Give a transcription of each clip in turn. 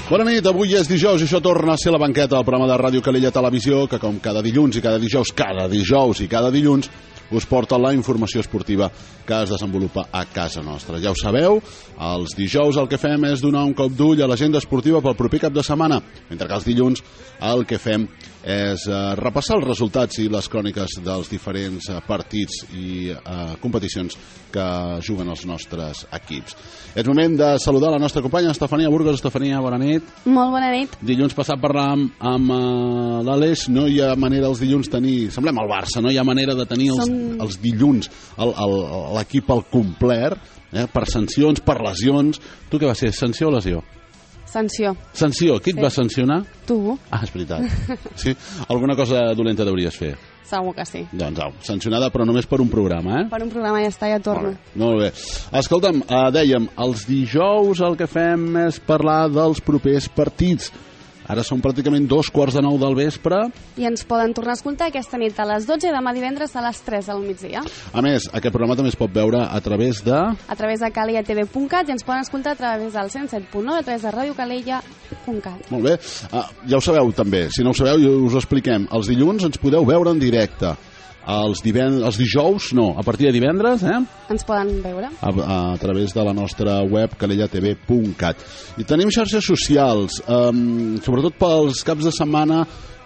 Bona nit, avui és dijous i això torna a ser La Banqueta, el programa de Ràdio Calella Televisió, que com cada dilluns i cada dijous i cada dilluns, us porta la informació esportiva que es desenvolupa a casa nostra. Ja ho sabeu, els dijous el que fem és donar un cop d'ull a l'agenda esportiva pel proper cap de setmana, mentre que els dilluns el que fem és repassar els resultats i les cròniques dels diferents partits i competicions que juguen els nostres equips. És moment de saludar la nostra companya Estefania Burgos. Estefania, bona nit. Molt bona nit. Dilluns passat parlàvem amb l'Aleix. No hi ha manera els dilluns tenir... Semblem al Barça, no hi ha manera de tenir els dilluns l'equip al complet, per sancions, per lesions. Tu què va ser, sanció o lesió? Sanció. Sanció. Qui et va sancionar? Tu. Ah, és veritat. Sí? Alguna cosa dolenta deuries fer? Segur que sí. Doncs au, sancionada, però només per un programa, Per un programa ja està, ja torno. Molt bé. Escolta'm, dèiem, els dijous el que fem és parlar dels propers partits. Ara són pràcticament 9:15 del vespre. I ens poden tornar a escoltar aquesta nit a les 12 i demà divendres a les 3 del migdia. A més, aquest programa també es pot veure a través de... A través de calellatv.cat i ens poden escoltar a través del 107.9, a través de radiocalella.cat. Molt bé. Ja ho sabeu també, si no ho sabeu us ho expliquem. Els dilluns ens podeu veure en directe. Els dijous, no, a partir de divendres, ens poden veure a través de la nostra web calellatv.cat. I tenim xarxes socials, sobretot pels caps de setmana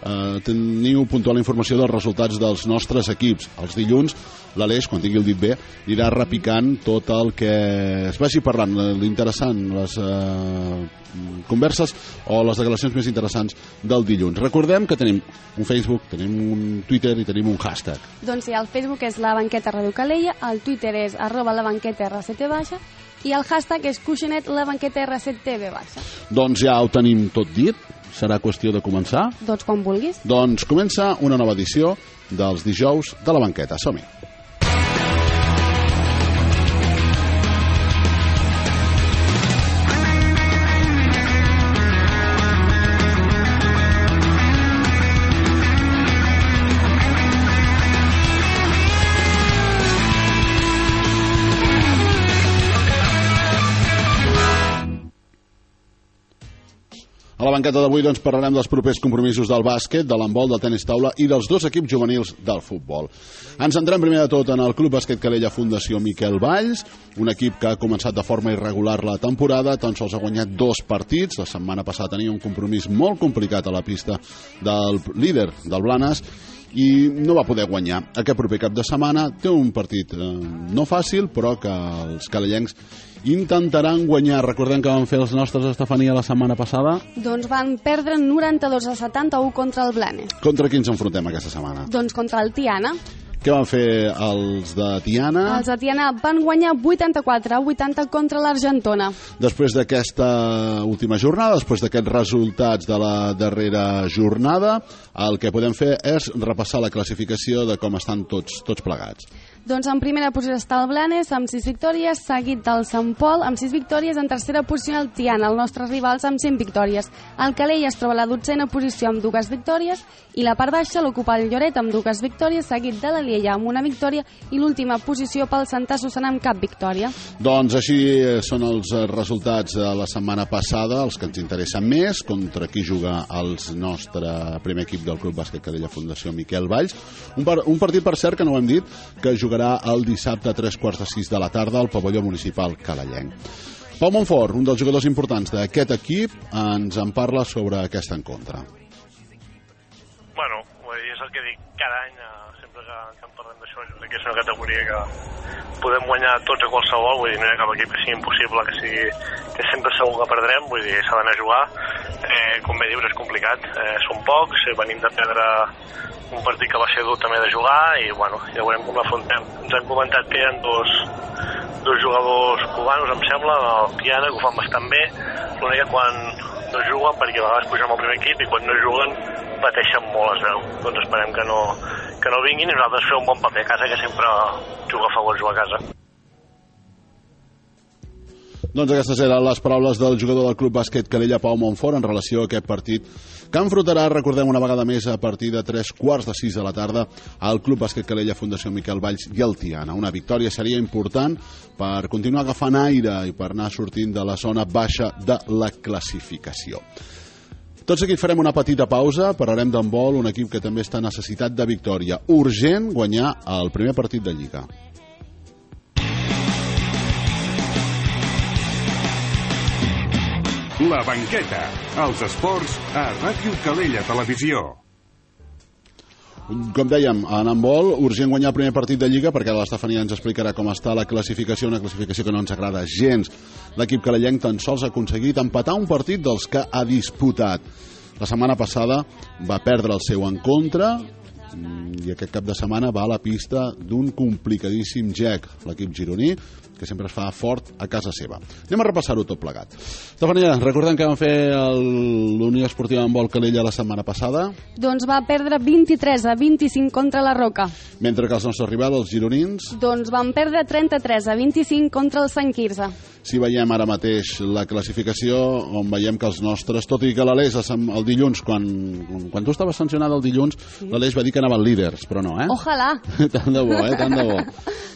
teniu puntual informació dels resultats dels nostres equips. Els dilluns l'Aleix, quan tingui el dit bé, irà repicant tot el que es vagi parlant, l'interessant, les converses o les declaracions més interessants del dilluns. Recordem que tenim un Facebook, tenim un Twitter i tenim un hashtag. Doncs sí, el Facebook és La Banqueta Ràdio Calella, el Twitter és @labanqueta_RCT- i el hashtag és Cuixanet labanqueta_RCTV-. Doncs ja ho tenim tot dit, serà qüestió de començar. Doncs quan vulguis. Doncs comença una nova edició dels dijous de La Banqueta. Som-hi. A la banqueta d'avui doncs, parlarem dels propers compromisos del bàsquet, de l'handbol, del tenis taula i dels dos equips juvenils del futbol. Ens centrem primer de tot en el Club Bàsquet Calella Fundació Miquel Valls, un equip que ha començat de forma irregular la temporada, tan sols ha guanyat 2 partits. La setmana passada tenia un compromís molt complicat a la pista del líder del Blanes i no va poder guanyar. Aquest proper cap de setmana té un partit no fàcil, però que els calellencs intentaran guanyar. Recordem que van fer els nostres Estefania la setmana passada. Doncs van perdre 92-71 contra el Blanes. Contra qui ens enfrontem aquesta setmana? Doncs contra el Tiana. Què van fer els de Tiana? Els de Tiana van guanyar 84-80 contra l'Argentona. Després d'aquesta última jornada, després d'aquests resultats de la darrera jornada, el que podem fer és repassar la classificació de com estan tots plegats. Doncs en primera posició està el Blanes amb 6 victòries, seguit del Sant Pol amb 6 victòries, en tercera posició el Tiana, els nostres rivals amb 5 victòries. El Calella es troba a la 12a posició amb 2 victòries i la part baixa l'ocupa el Lloret amb 2 victòries, seguit de la Liella amb 1 victòria i l'última posició pel Santa Susana amb cap victòria. Doncs així són els resultats de la setmana passada, els que ens interessen més, contra qui juga el nostre primer equip del Club Bàsquet Calella Fundació Miquel Valls. Un partit, per cert, que no ho hem dit, que jugarà el dissabte a 3:45 de la tarda al pavelló municipal calellenc. Pau Montfort, un dels jugadors importants d'aquest equip, ens en parla sobre aquest encontre. Bueno, és el que dic cada any, sempre que en parlem d'això, jo crec que és una categoria que podem guanyar tots a qualsevol, vull dir, no hi ha cap equip que sigui impossible, que sempre segur que perdrem, vull dir, s'ha d'anar a jugar. Com bé dius, és complicat, són pocs, venim de perdre un partit que va ser dur també de jugar i bueno, ja veurem com l'afrontem. Ens han comentat que hi ha dos jugadors cubanos, em sembla, el Tiana, que ho fan bastant bé, l'únic que quan no juguen, perquè a vegades pugen al primer equip i quan no juguen pateixen molt, es veu. Doncs esperem que no vinguin i nosaltres fer un bon paper a casa, que sempre juga a favor jugar a casa. Doncs aquestes eren les paraules del jugador del Club Bàsquet Calella, Pau Montfort, en relació a aquest partit que enfrontarà, recordem una vegada més, a partir de 5:45 de la tarda al Club Bàsquet Calella, Fundació Miquel Valls i el Tiana. Una victòria seria important per continuar agafant aire i per anar sortint de la zona baixa de la classificació. Tot seguit farem una petita pausa, parlarem d'handbol, un equip que també està necessitat de victòria. Urgent guanyar el primer partit de Lliga. La banqueta, els esports a Ràdio Calella Televisió. Com dèiem, en handbol, urgent guanyar el primer partit de Lliga, perquè l'Estefania ens explicarà com està la classificació, una classificació que no ens agrada gens. L'equip calellenc tan sols ha aconseguit empatar un partit dels que ha disputat. La setmana passada va perdre el seu encontre i aquest cap de setmana va a la pista d'un complicadíssim GEC, l'equip gironí, que sempre es fa fort a casa seva. Anem a repassar-ho tot plegat. Estefania, recordem que vam fer l'Unió Esportiva Handbol Calella la setmana passada. Doncs va perdre 23-25 contra la Roca. Mentre que els nostres rivals, els gironins... Doncs van perdre 33-25 contra el Sant Quirze. Si veiem ara mateix la classificació, on veiem que els nostres, tot i que l'Aleix el dilluns, quan tu estaves sancionada el dilluns, sí, l'Aleix va dir que anaven líders, però no, Ojalà! Tant de bo, tant de bo.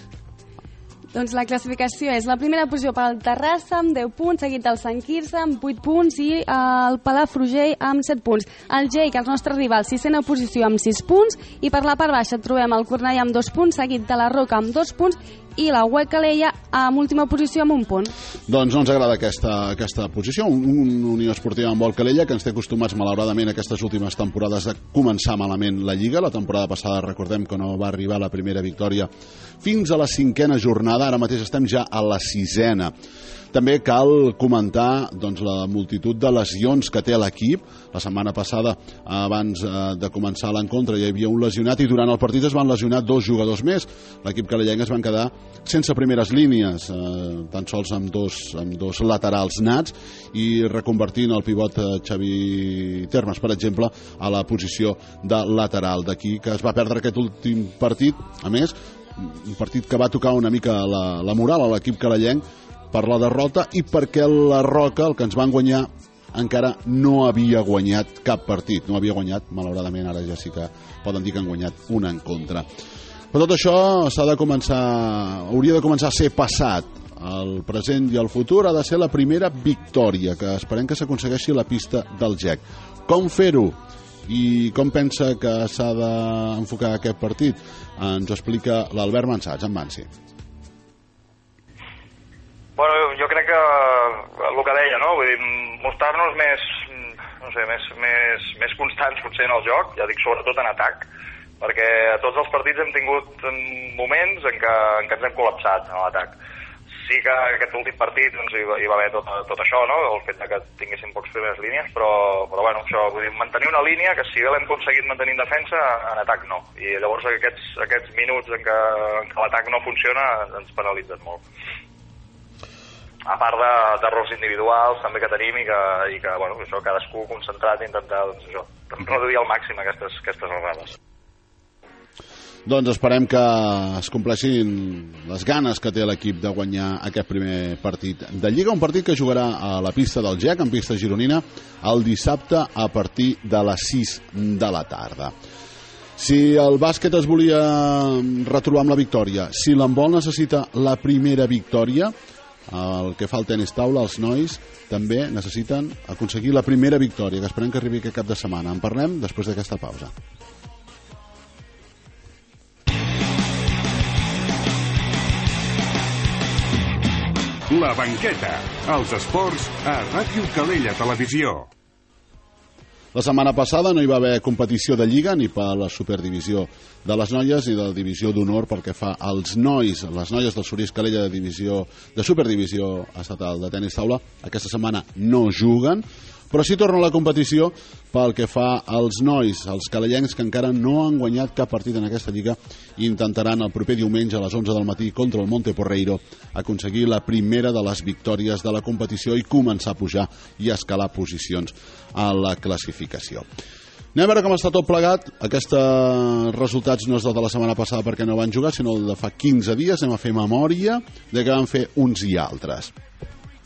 Doncs la classificació és la primera posició per al Terrassa amb 10 punts, seguit del Sant Quirze amb 8 punts i el Palafrugell amb 7 punts. El GEIC, els nostres rivals, 6a posició amb 6 punts, i per la part baixa trobem el Cornellà amb 2 punts, seguit de la Roca amb 2 punts, i la UEC Calella amb última posició amb 1 punt. Doncs no ens agrada aquesta posició, una Unió Esportiva Handbol Calella que ens té acostumats malauradament aquestes últimes temporades a començar malament la Lliga. La temporada passada recordem que no va arribar la primera victòria fins a la 5a jornada, ara mateix estem ja a la 6a. També cal comentar la multitud de lesions que té l'equip. La setmana passada, abans de començar l'encontre, hi havia un lesionat i durant el partit es van lesionar 2 jugadors més. L'equip calellenc es van quedar sense primeres línies, tan sols amb dos laterals nats, i reconvertint el pivot Xavi Termes, per exemple, a la posició de lateral. D'aquí que es va perdre aquest últim partit, a més, un partit que va tocar una mica la moral a l'equip calellenc per la derrota i perquè la Roca, el que ens van guanyar, encara no havia guanyat cap partit. No havia guanyat, malauradament, ara ja sí que poden dir que han guanyat un en contra. Per tot això hauria de començar a ser passat. El present i el futur ha de ser la primera victòria, que esperem que s'aconsegueixi a la pista del GEC. Com fer-ho? I com pensa que s'ha d'enfocar aquest partit? Ens ho explica l'Albert Mansats, en Mansi. Bueno, jo crec que el que deia, no? Vull dir, mostrar-nos més constants potser en el joc, ja dic sobretot en atac, perquè a tots els partits hem tingut moments en què ens hem col·lapsat en l'atac. Sí que aquest últim partit hi va haver tot això, no? El fet que tinguéssim pocs primeres línies, però bueno, això, vull dir, mantenir una línia que si bé l'hem aconseguit mantenir en defensa, en atac no. I llavors aquests minuts en què l'atac no funciona ens penalitzen molt. A part d'errors individuals també que tenim i que bueno, això, cadascú concentrat i intentar reduir al màxim aquestes errades. Doncs esperem que es compleixin les ganes que té l'equip de guanyar aquest primer partit de Lliga, un partit que jugarà a la pista del GEC, en pista gironina, el dissabte a partir de les 6 de la tarda. Si el bàsquet es volia retrobar amb la victòria, si l'handbol necessita la primera victòria, el que fa el tenis taula, els nois també necessiten aconseguir la primera victòria, que esperem que arribi aquest cap de setmana. En parlem després d'aquesta pausa. La banqueta, els esports a Ràdio Calella Televisió. La setmana passada no hi va haver competició de Lliga ni per la superdivisió de les noies ni de la divisió d'honor pel que fa als nois. Les noies del Sorís Calella de superdivisió estatal de tenis taula aquesta setmana no juguen, però sí torna a la competició pel que fa als nois, els calellencs que encara no han guanyat cap partit en aquesta lliga i intentaran el proper diumenge a les 11 del matí contra el Monte Porreiro aconseguir la primera de les victòries de la competició i començar a pujar i a escalar posicions a la classificació. Anem a veure com està tot plegat. Aquests resultats no és el de la setmana passada perquè no van jugar, sinó el de fa 15 dies. Anem a fer memòria de què van fer uns i altres.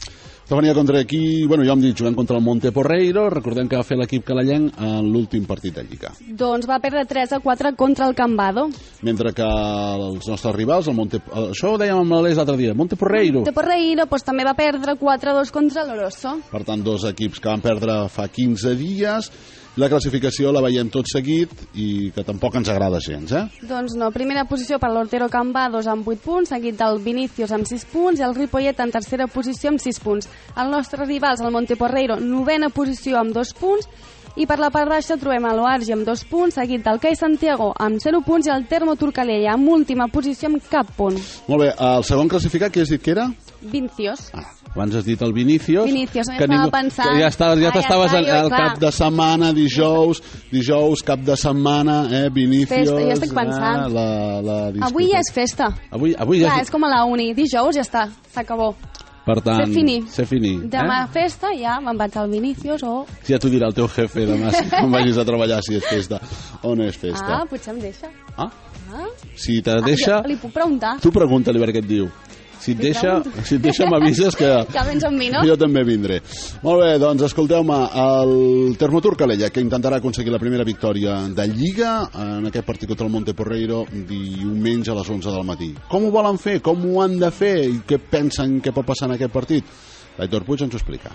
Estefania, contra qui? Bueno, ja hem dit, juguem contra el Monteporreiro. Recordem que va fer l'equip calellenc en l'últim partit de Lliga. Doncs va perdre 3-4 contra el Cambado. Mentre que els nostres rivals, això ho dèiem amb l'Aleix l'altre dia, Monteporreiro doncs, també va perdre 4-2 contra l'Oroso. Per tant, dos equips que van perdre fa 15 dies. La classificació la veiem tot seguit i que tampoc ens agrada gens, Doncs no, primera posició per l'Ortero Cambados amb 8 punts, seguit del Vinicius amb 6 punts i el Ripollet en tercera posició amb 6 punts. Els nostres rivals, el Monteporreiro, novena posició amb 2 punts, i per la part baixa trobem l'Oargi amb 2 punts, seguit del CAI Santiago amb 0 punts i el Termo Turcalella amb última posició amb cap punt. Molt bé, el segon classificat, qui has dit que era? Vinicius. Abans has dit el Vinicius. Vinicius, estava pensant. Ja t'estaves al cap de setmana, dijous, cap de setmana, Vinicius. Festa, ja estic pensant. Avui ja és festa. Avui ja és com a la uni. Dijous ja està, s'acabó. Per tant, ser fini. Demà festa, ja me'n vaig al Vinicius o... Ja t'ho dirà el teu jefe demà quan vagis a treballar si és festa o no és festa. Potser em deixa. Si te deixa... Li puc preguntar. Tu pregunta-li per què et diu. Si et deixa m'avises que vens amb mi, no? Jo també vindré. Molt bé, doncs escolteu-me, el Termotur Calella, que intentarà aconseguir la primera victòria de Lliga en aquest partit contra el Monteporreiro diumenge a les 11 del matí. Com ho volen fer? Com ho han de fer? I què pensen que pot passar en aquest partit? L'Aitor Puig ens ho explica.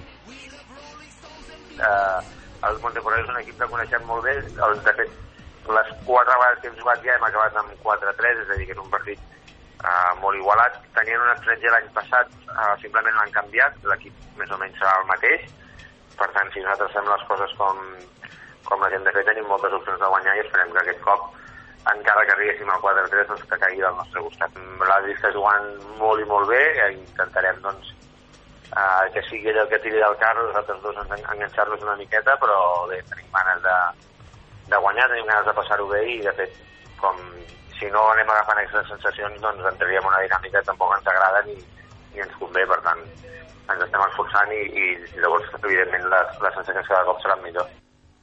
El Monteporreiro és un equip que coneixem molt bé. De fet, les 4 vegades que hem jugat ja hem acabat amb 4-3, és a dir, que és un partit molt igualat. Tenien un estratègia l'any passat, simplement l'han canviat, l'equip més o menys serà el mateix, per tant, si nosaltres fem les coses com les hem de fer, tenim moltes opcions de guanyar i esperem que aquest cop, encara que arribéssim al 4-3, doncs que caigui del nostre costat. L'Adri està jugant molt i molt bé, intentarem doncs que sigui ell el que tiri del carro, nosaltres dos enganxar-nos una miqueta, però bé, tenim ganes de guanyar, tenim ganes de passar-ho bé i de fet, si no anem agafant aquestes sensacions, doncs entraríem en una dinàmica que tampoc ens agrada ni ens convé, per tant ens estem esforçant i llavors evidentment les sensacions cada cop seran millors.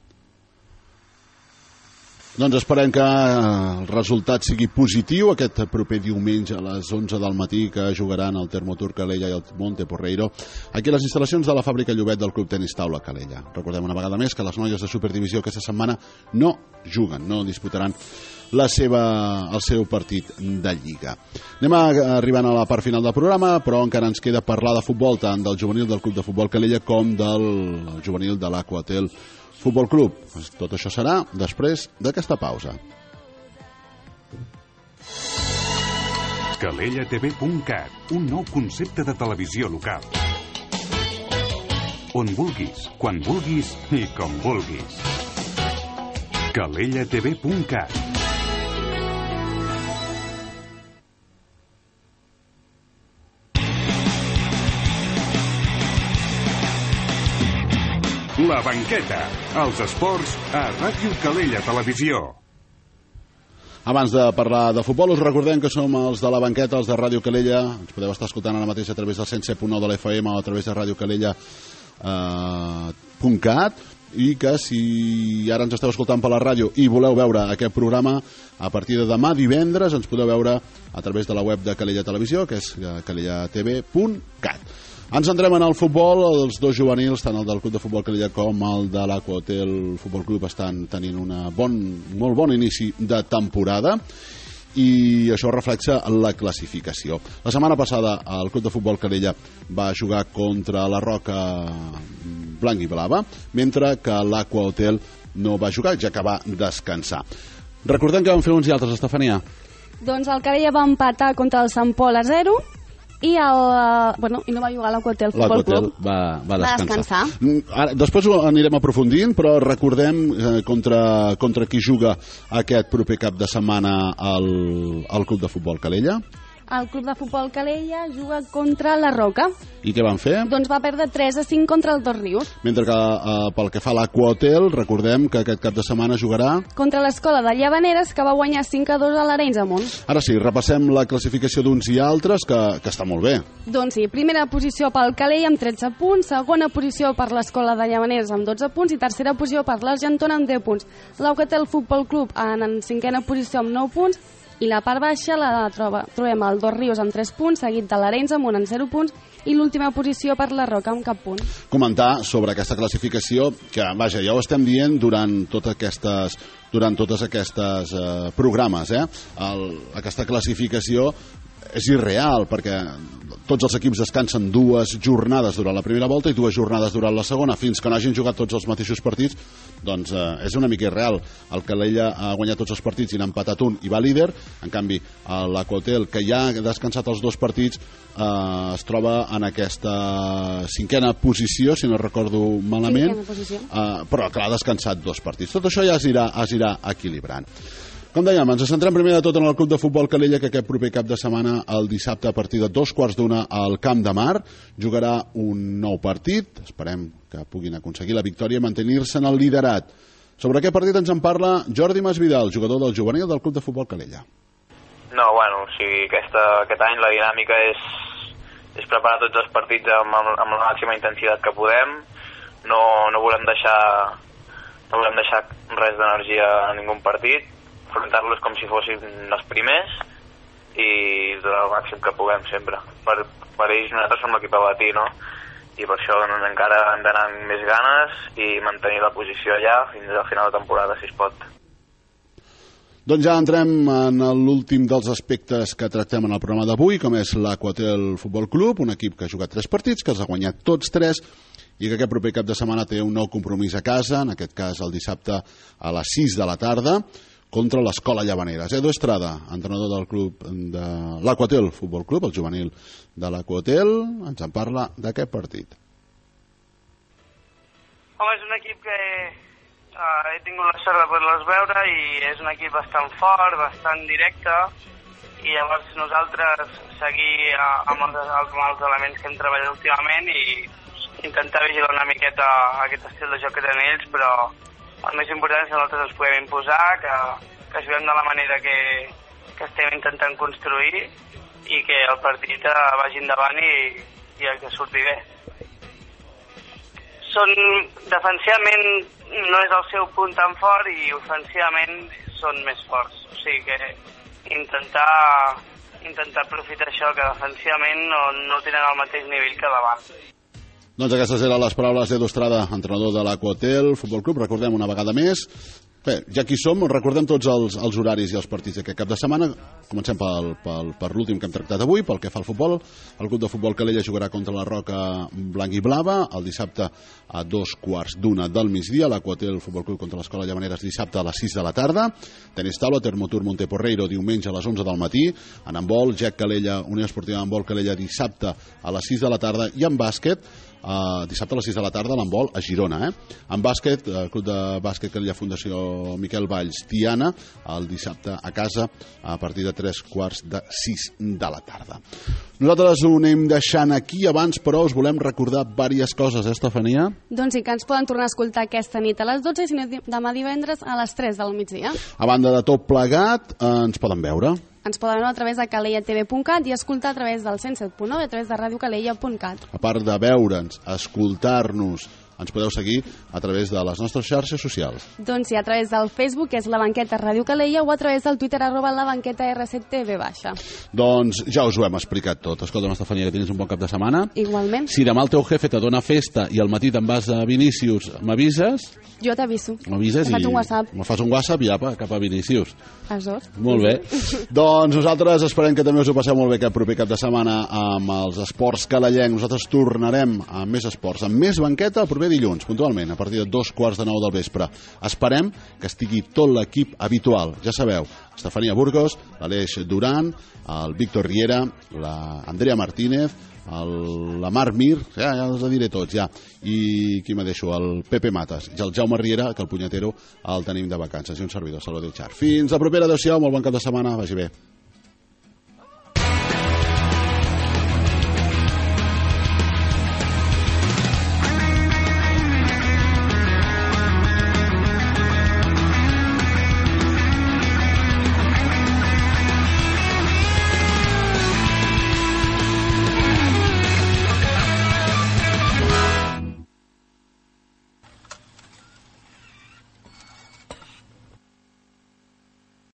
Doncs esperem que el resultat sigui positiu aquest proper diumenge a les 11 del matí, que jugaran el Termotur Calella i el Monteporreiro aquí a les instal·lacions de la fàbrica Llobet del Club Tenis Taula Calella. Recordem una vegada més que les noies de Superdivisió aquesta setmana no juguen, no disputaran el seu partit de Lliga. Anem arribant a la part final del programa, però encara ens queda parlar de futbol, tant del juvenil del Club de Futbol Calella com del juvenil de l'Aquatel Futbol Club. Tot això serà després d'aquesta pausa. CalellaTV.cat, un nou concepte de televisió local. On vulguis, quan vulguis i com vulguis. CalellaTV.cat. La banqueta, els esports a Ràdio Calella Televisió. Abans de parlar de futbol, us recordem que som els de la banqueta, els de Ràdio Calella. Ens podeu estar escoltant ara mateix a través del 107.9 de l'FM o a través de radiocalella.cat i que si ara ens esteu escoltant per la ràdio i voleu veure aquest programa, a partir de demà divendres ens podeu veure a través de la web de Calella Televisió, que és calellatv.cat. Ens entrem en el futbol. Els dos juvenils, tant el del Club de Futbol Calella com el de l'Aquatel Futbol Club, estan tenint un molt bon inici de temporada i això reflexa la classificació. La setmana passada el Club de Futbol Calella va jugar contra la Roca blanc i blava, mentre que l'Aquatel no va jugar, ja que va descansar. Recordem que vam fer uns i altres, Estefania. Doncs el Calella va empatar contra el Sant Pol a 0 i no va jugar l'Aquatel Futbol Club. Va descansar. Ara, després ho anirem aprofundint, però recordem contra qui juga aquest proper cap de setmana al Club de Futbol Calella. El Club de Futbol Calella juga contra la Roca. I què van fer? Doncs va perdre 3-5 contra el Dos Rius. Mentre que pel que fa a l'Aquatel, recordem que aquest cap de setmana jugarà contra l'Escola de Llavaneres, que va guanyar 5-2 a l'Arenys Amunt. Ara sí, repassem la classificació d'uns i altres, que està molt bé. Doncs sí, primera posició pel Calella amb 13 punts, segona posició per l'Escola de Llavaneres amb 12 punts i tercera posició per l'Argentona amb 10 punts. L'Aquatel Futbol Club en cinquena posició amb 9 punts I la part baixa la trobem al Dos Rius amb 3 punts, seguit de l'Arenys amb un amb 0 punts, i l'última posició per la Roca amb cap punt. Comentar sobre aquesta classificació, que vaja, ja ho estem dient durant totes aquestes programes, aquesta classificació és irreal, perquè tots els equips descansen 2 jornades durant la primera volta i 2 jornades durant la segona, fins que no hagin jugat tots els mateixos partits. Doncs és una mica irreal. El Calella ha guanyat tots els partits i n'ha empatat un i va líder. En canvi, l'Aquatel, que ja ha descansat els 2 partits, es troba en aquesta 5a posició, si no recordo malament, però que ha descansat 2 partits. Tot això ja es irà equilibrant. Com dèiem, ens centrem primer de tot en el Club de Futbol Calella, que aquest proper cap de setmana, el dissabte, a partir de 2:15 al Camp de Mar, jugarà un nou partit. Esperem que puguin aconseguir la victòria i mantenir-se en el liderat. Sobre aquest partit ens en parla Jordi Masvidal, jugador del juvenil del Club de Futbol Calella. No, bueno, o sigui, aquest any la dinàmica és preparar tots els partits amb la màxima intensitat que podem. No volem deixar res d'energia a ningú partit, afrontar-los com si fossin els primers i donar el màxim que puguem sempre. Per ells nosaltres som l'equip a batir, no? I per això encara hem d'anar amb més ganes i mantenir la posició allà fins al final de temporada, si es pot. Doncs ja entrem en l'últim dels aspectes que tractem en el programa d'avui, com és l'Aquatel Futbol Club, un equip que ha jugat 3 partits, que els ha guanyat tots 3, i que aquest proper cap de setmana té un nou compromís a casa, en aquest cas el dissabte a les 6 de la tarda, contra l'Escola Llavaneres. Edu Estrada, entrenador del club de l'Aquatel Futbol Club, el juvenil de l'Aquatel, ens en parla d'aquest partit. Home, és un equip que he tingut la sort de poder-los veure i és un equip bastant fort, bastant directe, i llavors nosaltres seguir amb els elements que hem treballat últimament i intentar vigilar una miqueta aquest estil de joc que tenen ells, però el més important és que nosaltres ens puguem imposar, que juguem de la manera que estem intentant construir i que el partit vagi endavant i que surti bé. Defensivament no és el seu punt tan fort i ofensivament són més forts. O sigui que intentar aprofitar això, que defensivament no tenen el mateix nivell que davant. Doncs aquestes eren les paraules d'Edu Estrada, entrenador de l'Aquatel Futbol Club. Recordem una vegada més, bé, ja que hi som, recordem tots els horaris i els partits d'aquest cap de setmana. Comencem per l'últim que hem tractat avui, pel que fa al futbol. El Club de Futbol Calella jugarà contra la Roca Blanc i Blava el dissabte a 2:15 del migdia. L'Aquatel Futbol Club contra l'Escola Llavaneres dissabte a les 6 de la tarda. Tenis taula, Termotur Monteporreiro diumenge a les 11 del matí. En handbol, GEC Calella, Unió Esportiva Handbol Calella dissabte a les 6 de la tarda. I en bàsquet, dissabte a les 6 de la tarda, l'handbol a Girona. En bàsquet, el Club de Bàsquet Calella Fundació Miquel Valls Tiana, el dissabte a casa a partir de 3:45 de la tarda. Nosaltres ho anem deixant aquí. Abans, però, us volem recordar diverses coses, Estefania? Doncs sí, que ens poden tornar a escoltar aquesta nit a les 12 i si no demà divendres a les 3 del migdia. A banda de tot plegat, ens poden veure. Ens poden veure a través de calellatv.cat i escoltar a través del 107.9 a través de radiocalella.cat. A part de veure'ns, escoltar-nos, ens podeu seguir a través de les nostres xarxes socials. Doncs sí, a través del Facebook, que és La Banqueta Ràdio Calella, o a través del Twitter, @labanquetaR7TV baixa. Doncs ja us ho hem explicat tot. Escolta'm, Estefania, que tens un bon cap de setmana. Igualment. Si demà el teu jefe te dona festa i al matí te'n vas a Vinícius, m'avises? Jo t'aviso. M'avises i... Faig un WhatsApp. Me fas un WhatsApp i apa, cap a Vinícius. Els dos. Molt bé. Doncs nosaltres esperem que també us ho passeu molt bé aquest proper cap de setmana amb els esports calellencs. Nosaltres tornarem amb més esports, amb més banqueta el proper dilluns, puntualment, a partir de 2:15 del vespre. Esperem que estigui tot l'equip habitual. Ja sabeu, Estefania Burgos, l'Aleix Duran, el Víctor Riera, l'Andrea Martínez, la Mar Mir, ja els diré tots, ja. I qui me deixo? El Pepe Matas i el Jaume Riera, que el punyetero el tenim de vacances. I un servidor, Salvador Char. Fins la propera, adéu-siau, molt bon cap de setmana, vagi bé.